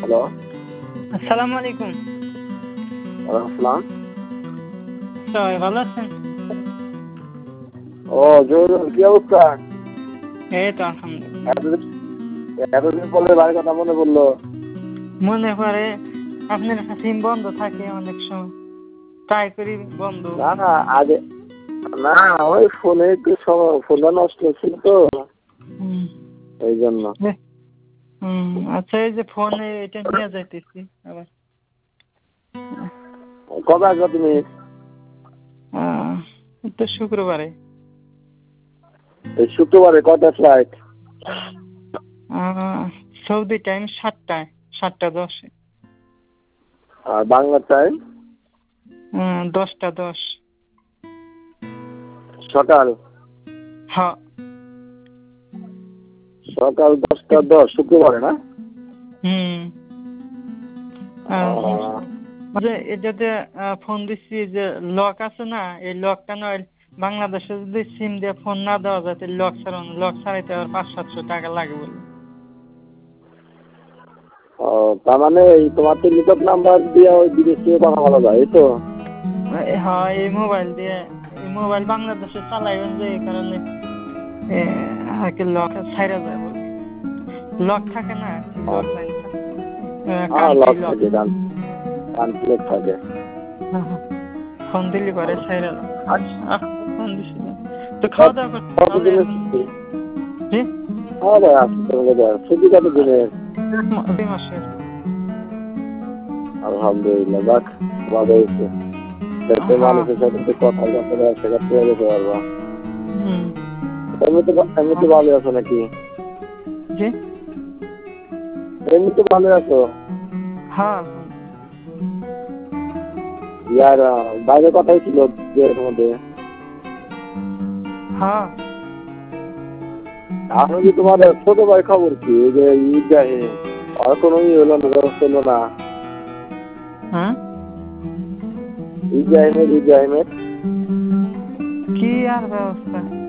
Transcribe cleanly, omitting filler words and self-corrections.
Hello, আসসালামু আলাইকুম। ওয়ালাইকুম আসসালাম। সবাই ভালো আছেন? ও জহিরুল, কি অবস্থা? এই তো আলহামদুলিল্লাহ। এতদিন এতদিন পরে বাড়ির কথা মনে পড়লো। মনে পড়ে, আপনার সিম বন্ধ থাকে অনেক সময়, ট্রাই করি বন্ধ। না না আগে না, ওই ফোনে একটু ফোনটা নষ্ট ছিল তো, হুম। এই জন্য। আচ্ছা, এই যে ফোনে এটা নিয়ে যাইতেছি আবার। কবে আসবে তুমি? এই তো শুক্রবারে। এই শুক্রবারে কটা ফ্লাইট? সৌদি টাইম 7টায়, 7টা 10-এ। আর বাংলা টাইম? 10টা 10। সকাল হ্যাঁ। সকাল 10টা 10 শুক্রবারে না? হুম। যে এটাতে ফোন দিচ্ছি যে লক আছে না, এই লকটা নয়, বাংলাদেশে যদি সিম দিয়ে ফোন না দেওয়া যায় তাহলে লক ছাড়াইতে আবার 500-700 টাকা লাগে বলে। ও, তার মানে এই তোমার টেলিটক নাম্বার দিয়ে ওই বিদেশে কথা বলা যায়, এই তো? হ্যাঁ, এই মোবাইল বাংলাদেশে চালাইবেন যে এই কারণে লক ছাইরা যায় বলে। লক থাকে না, লক লাইন থাকে, হ্যাঁ, কান্ট্রি লক লক। থাকে, কনফ্লিক্ট থাকে। ফোন দিলি পরে ভালো। ছাইরা যায়। আচ্ছা, ফোন দিছিলাম তো, খাওয়া দাওয়া করতে তাহলে কতদিনের এখন। ছুটি? জি, হ্যাঁ ভাই, আসতে তোমাকে দেয় ছুটি কতদিনের? 2 মাসের। আলহামদুলিল্লাহ, যাক, ভালো হয়েছে। দেশের হ্যাঁ। মানুষের সাথে একটু কথা বলতে সেখান থেকে যেতে পারবা। হুম। এমনিতে ভালো আছো নাকি? জি। এমনিতে ভালো আছো? হ্যাঁ। ইয়ার বাইরে কথাই ছিল বিয়ের মধ্যে। হ্যাঁ। এখন কি তোমার ছোট ভাই খবর কি? এই যে ইব্রাহিম, আর কোনো হলো না, ব্যবস্থা হলো না? হ্যাঁ। ইব্রাহিমের কি আর ব্যবস্থা?